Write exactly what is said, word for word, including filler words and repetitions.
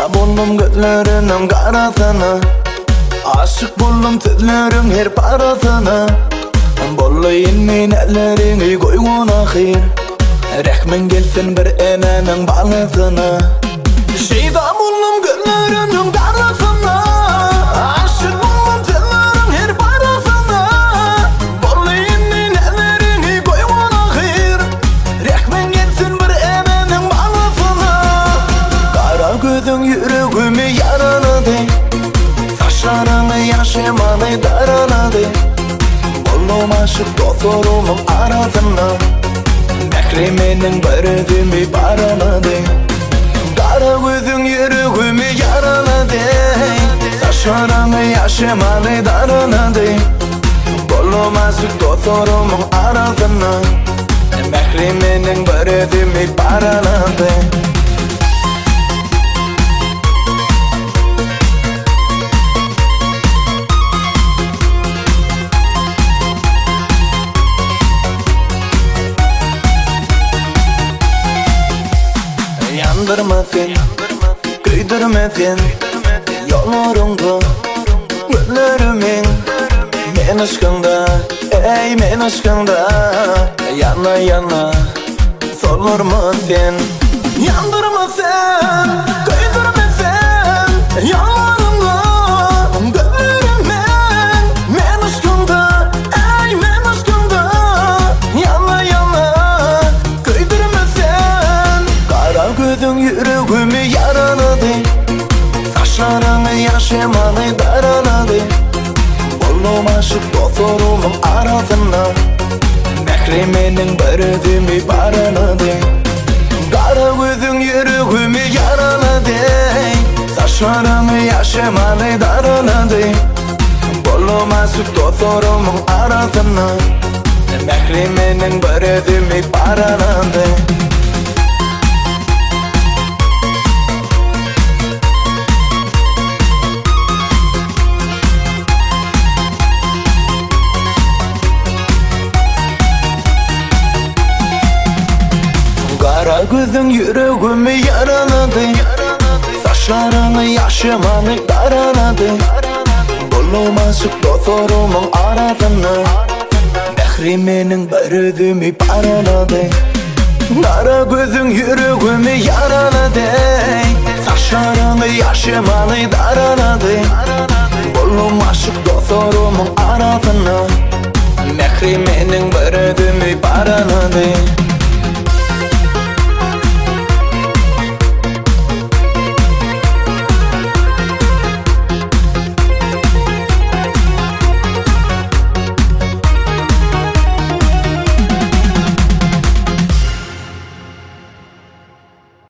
Şida buldum gözlerinin karasını, aşık buldum tüzlerin her parasını. Bollayın men ellerini koygun ahir, rahmin gelsin bir enenin balısını. Şida buldum gözlerinin karasını, aşık buldum tüzlerin her parasını. Bollayın men ellerini koygun ahir, rahmin gelsin bir enenin balısını. Kara gözün yüreğimi yaraladı, saçlarını yaşamalı daraladı. Oğlum aşık doktorumun arasına, Mehrimenin bördüğümü paraladı. Kara gözün yüreğimi yaraladı, saçlarını yaşamalı daraladı. Oğlum aşık doktorumun arasına, Mehrimenin bördüğümü paraladı. Yandırmasın, kıydırmasın yollarında gözlerimin. Men aşkında, ey men aşkında, yana yana solurmasın. Yandırmasın, kıydırmasın yollarında gözlerimin. Men aşkında, ey men aşkında, yana yana kıydırmasın. Kara gözün yüreğimi yaraladı, saçlarını yaşamalı daraladı. Oğlum aşık doktorumun arasına, Mehrimenin bördüğümü paraladı. Kara gözün yüreğimi yaraladı, saçlarını yaşamalı daraladı. Oğlum aşık doktorumun arasına, Mehrimenin bördüğümü paraladı. Kara gözün yüreğimi yaraladı, saçlarını yaşamalı daraladı. Oğlum aşık doktorumun arasına, Mehrimenin bördüğümü paraladı. Kara gözün yüreğimi yaraladı, saçlarını yaşamalı daraladı. Oğlum aşık doktorumun arasına, Mehrimenin bördüğümü paraladı.